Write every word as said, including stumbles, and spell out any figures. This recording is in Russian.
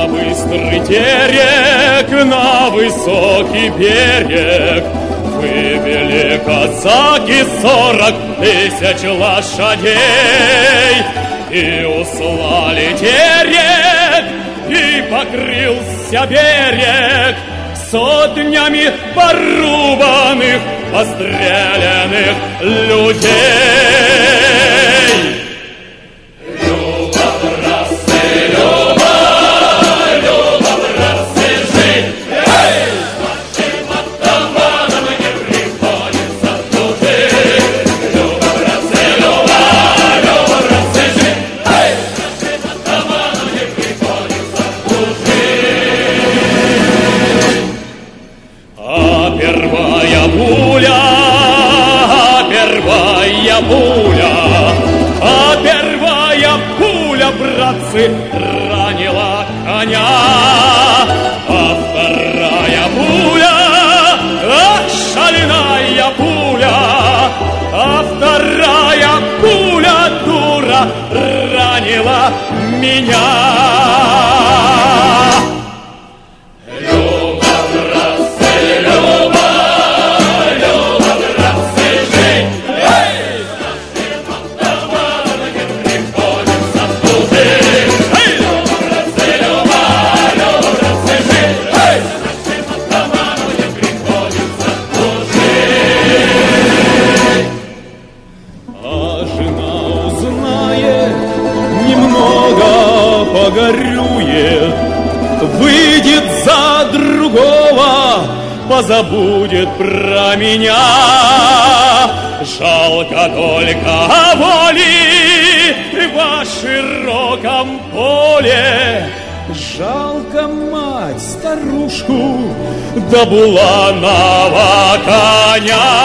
на быстрый терек, на высокий берег вывели казаки сорок тысяч лошадей и услали терек, и покрылся берег сотнями порубанных, постреленных людей. Пуля, а первая пуля, братцы, ранила коня, а вторая пуля, ах, шальная пуля, а вторая пуля, дура, ранила меня. Погорюет, выйдет за другого, позабудет про меня. Жалко только воли во широком поле, жалко мать, старушку, да буланого коня.